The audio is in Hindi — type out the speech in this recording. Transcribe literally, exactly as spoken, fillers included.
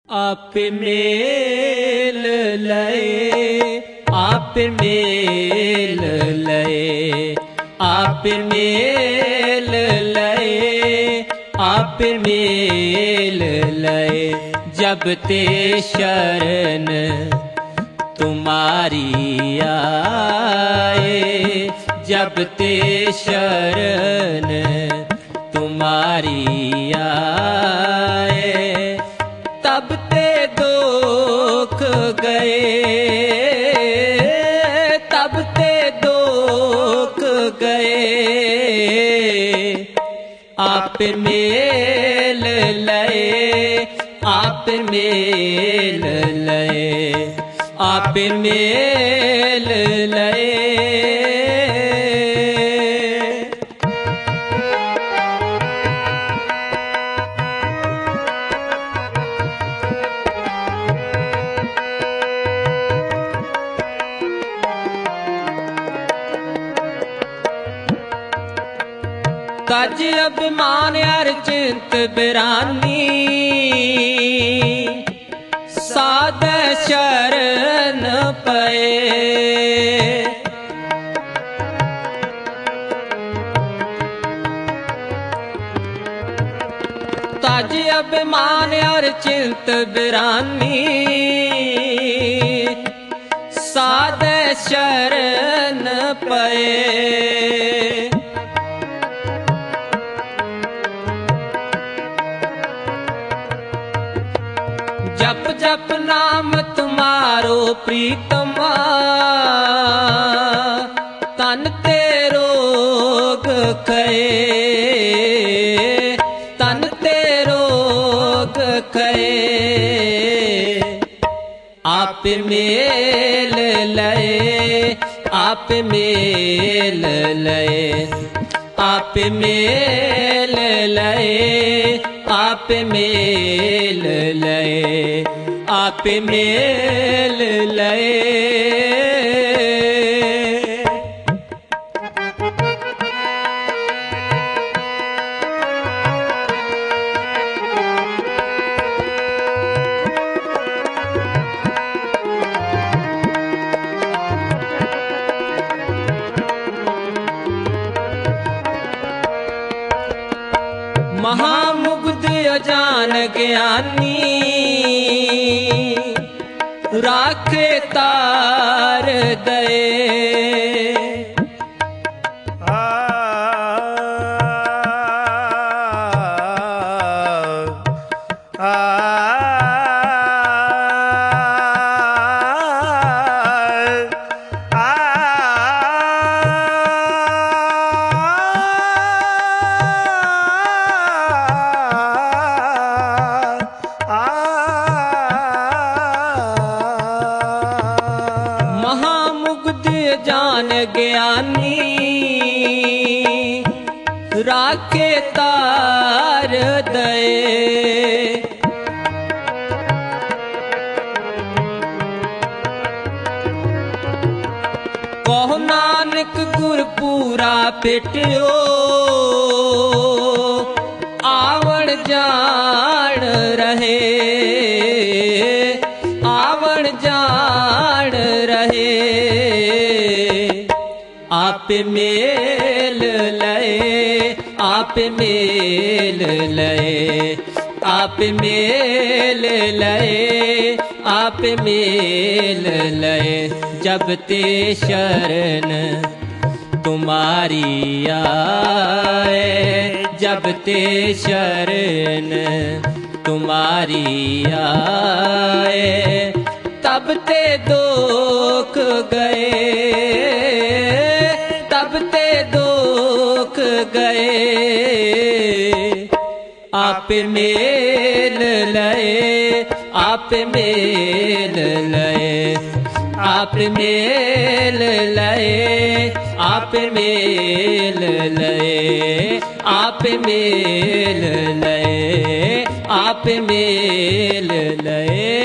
आप मेल लए, आप मेल लए, आप मेल लए, आप मेल लए। जब ते शरण तुम्हारी आए, जब ते शरण तुम्हारी आए, तब ते दुख गए, तब ते दुख गए। आप मेल लए, आप मेल लए, आप मेल लए। तज अभिमान अर चिंत बिरानी, साध शरण पए। तज अभिमान अर चिंत बिरानी, साध शरण पए। जप जप नाम तुम्हारो प्रीतमा, तन ते रोग खए, तन ते रोग खए। आप मेल लए, आप मेल लए, आप मेल लए, आप मेल लए, आप मेल लए। महामुग्ध अजान ज्ञानी, राखे तार दए। आ, आ, जान ज्ञानी, राखे तार दए। कहो नानक गुर पूरा पेटियो, आवण जान रहे, आवण जान रहे। आप मेल लए, आप मेल लए, आप मेल लए, आप मेल लए। जब ते शरण तुम्हारी आए, जब ते शरण तुम्हारी आए, तब ते दुख गए, तब ते दुख गए। आप मेल लए, आप मेल लए, आप मेल लए, आप मेल लए, आप मेल लए, आप मेल लए।